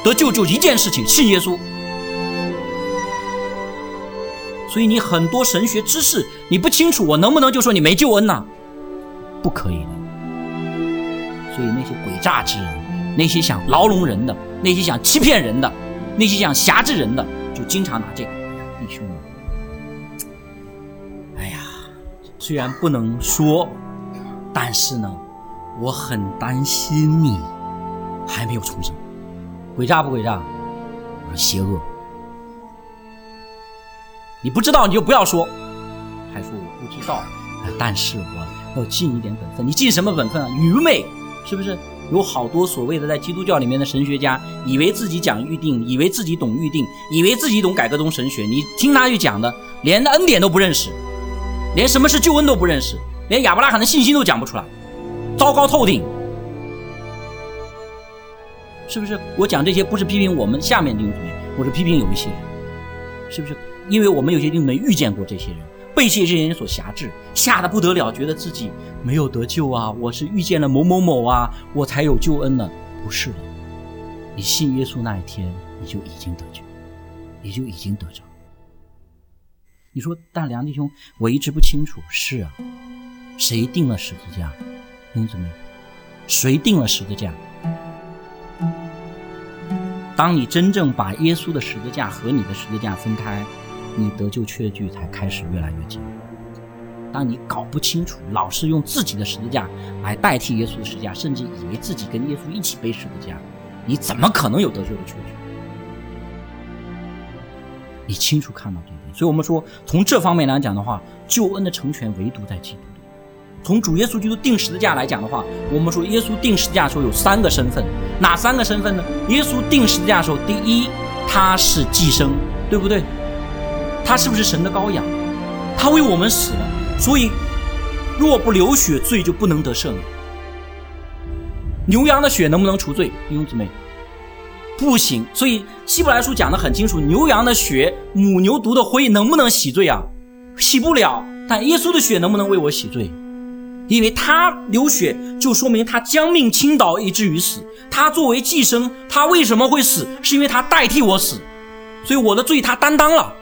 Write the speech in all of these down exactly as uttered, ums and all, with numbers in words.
得救就一件事情，信耶稣。所以你很多神学知识你不清楚，我能不能就说你没救恩呢？不可以的。所以那些诡诈之人，那些想牢笼人的，那些想欺骗人的，那些想辖制人的，就经常拿这个。弟兄们，哎呀，虽然不能说，但是呢，我很担心你还没有重生。诡诈不诡诈？我说邪恶。你不知道你就不要说，还说我不知道，但是我要尽一点本分。你尽什么本分啊？愚昧，是不是？有好多所谓的在基督教里面的神学家，以为自己讲预定，以为自己懂预定，以为自己懂改革宗神学。你听他去讲的，连恩典都不认识，连什么是救恩都不认识，连亚伯拉罕的信心都讲不出来，糟糕透顶。是不是？我讲这些不是批评我们下面弟兄姊妹，我是批评有一些人，是不是？因为我们有些弟兄姊妹遇见过这些人，被这些人所辖制，吓得不得了，觉得自己没有得救啊，我是遇见了某某某啊，我才有救恩呢。不是的，你信耶稣那一天，你就已经得救，你就已经得着。你说，但梁弟兄，我一直不清楚。是啊，谁定了十字架？弟兄姊妹，谁定了十字架？当你真正把耶稣的十字架和你的十字架分开，你得救确据才开始越来越近。当你搞不清楚，老是用自己的十字架来代替耶稣的十字架，甚至以为自己跟耶稣一起背十字架，你怎么可能有得救的确据？你清楚看到这一点。所以我们说，从这方面来讲的话，救恩的成全唯独在基督里。从主耶稣基督定十字架来讲的话，我们说耶稣定十字架的时候有三个身份。哪三个身份呢？耶稣定十字架的时候，第一，他是祭牲，对不对？他是不是神的羔羊？他为我们死了，所以若不流血，罪就不能得赦免。牛羊的血能不能除罪？弟兄姊妹，不行。所以希伯来书讲得很清楚，牛羊的血、母牛犊的灰能不能洗罪啊？洗不了。但耶稣的血能不能为我洗罪？因为他流血就说明他将命倾倒以至于死。他作为祭牲，他为什么会死？是因为他代替我死，所以我的罪他担当了。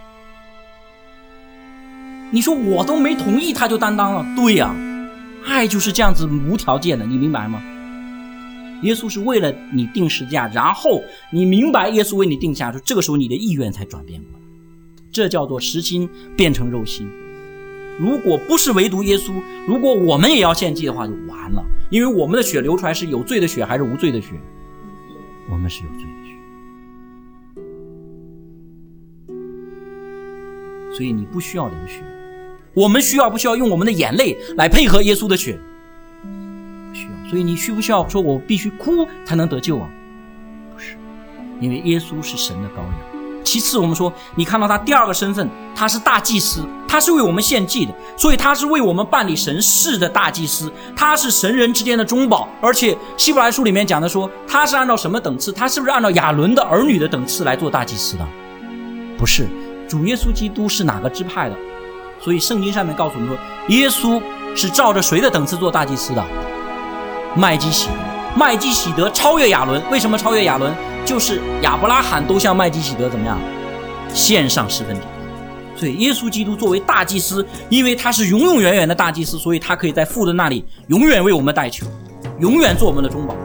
你说我都没同意他就担当了？对呀、啊，爱就是这样子无条件的，你明白吗？耶稣是为了你定十字架，然后你明白耶稣为你定下，这个时候你的意愿才转变过来，这叫做实心变成肉心。如果不是唯独耶稣，如果我们也要献祭的话，就完了。因为我们的血流出来是有罪的血还是无罪的血？我们是有罪的血。所以你不需要流血，我们需要不需要用我们的眼泪来配合耶稣的血？不需要。所以你需不需要说我必须哭才能得救啊？不是，因为耶稣是神的羔羊。其次我们说，你看到他第二个身份，他是大祭司，他是为我们献祭的，所以他是为我们办理神事的大祭司，他是神人之间的中保。而且希伯来书里面讲的说，他是按照什么等次？他是不是按照亚伦的儿女的等次来做大祭司的？不是，主耶稣基督是哪个支派的？所以圣经上面告诉我们说，耶稣是照着谁的等次做大祭司的？麦基洗德。麦基洗德超越亚伦，为什么超越亚伦？就是亚伯拉罕都向麦基洗德怎么样献上十分之一。所以耶稣基督作为大祭司，因为他是永永远远的大祭司，所以他可以在父的那里永远为我们代求，永远做我们的中保。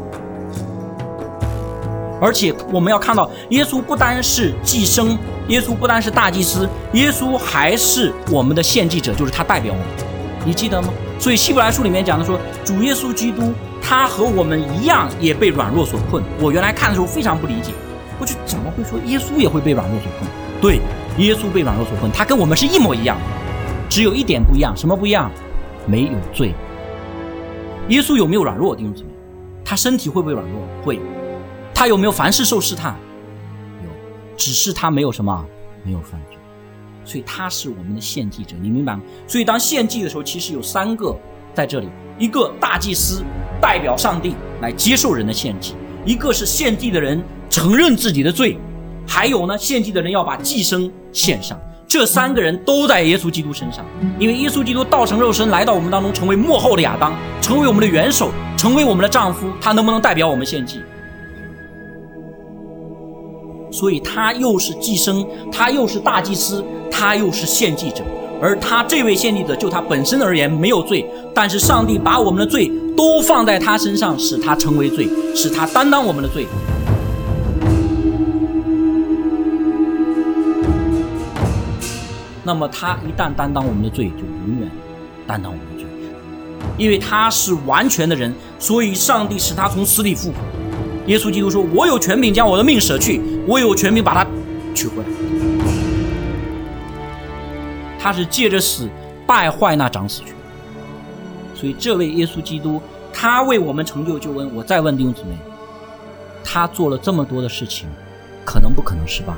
而且我们要看到，耶稣不单是祭牲，耶稣不单是大祭司，耶稣还是我们的献祭者，就是他代表我们，你记得吗？所以希伯来书里面讲的说，主耶稣基督他和我们一样也被软弱所困。我原来看的时候非常不理解，我就怎么会说耶稣也会被软弱所困？对，耶稣被软弱所困，他跟我们是一模一样，只有一点不一样。什么不一样？没有罪。耶稣有没有软弱？弟兄姊妹，他身体会不会软弱？会。他有没有凡事受试探？有，只是他没有什么，没有犯罪。所以他是我们的献祭者，你明白吗？所以当献祭的时候，其实有三个在这里，一个大祭司代表上帝来接受人的献祭，一个是献祭的人承认自己的罪，还有呢，献祭的人要把祭牲献上。这三个人都在耶稣基督身上，因为耶稣基督道成肉身来到我们当中，成为末后的亚当，成为我们的元首，成为我们的丈夫，他能不能代表我们献祭？ 所以他又是祭司，他又是大祭司，他又是献祭者。而他这位献祭者就他本身而言没有罪，但是上帝把我们的罪都放在他身上，使他成为罪，使他担当我们的罪。那么他一旦担当我们的罪，就永远担当我们的罪，因为他是完全的人，所以上帝使他从死里复活。耶稣基督说，我有权柄将我的命舍去，我有权柄把它取回来。他是借着死败坏那掌死权，所以这位耶稣基督他为我们成就救恩。我再问弟兄姊妹，他做了这么多的事情，可能不可能失败？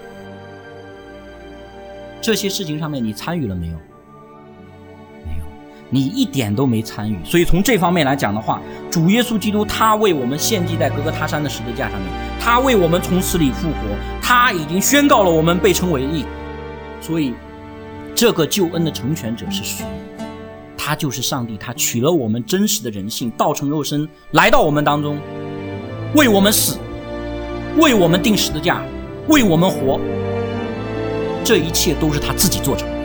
这些事情上面你参与了没有？没有，你一点都没参与。所以从这方面来讲的话，主耶稣基督他为我们献祭在各各他山的十字架上面，他为我们从死里复活，他已经宣告了我们被称为义。所以这个救恩的成全者是谁？他就是上帝，他取了我们真实的人性，道成肉身来到我们当中，为我们死，为我们钉十字架，为我们活，这一切都是他自己做成的。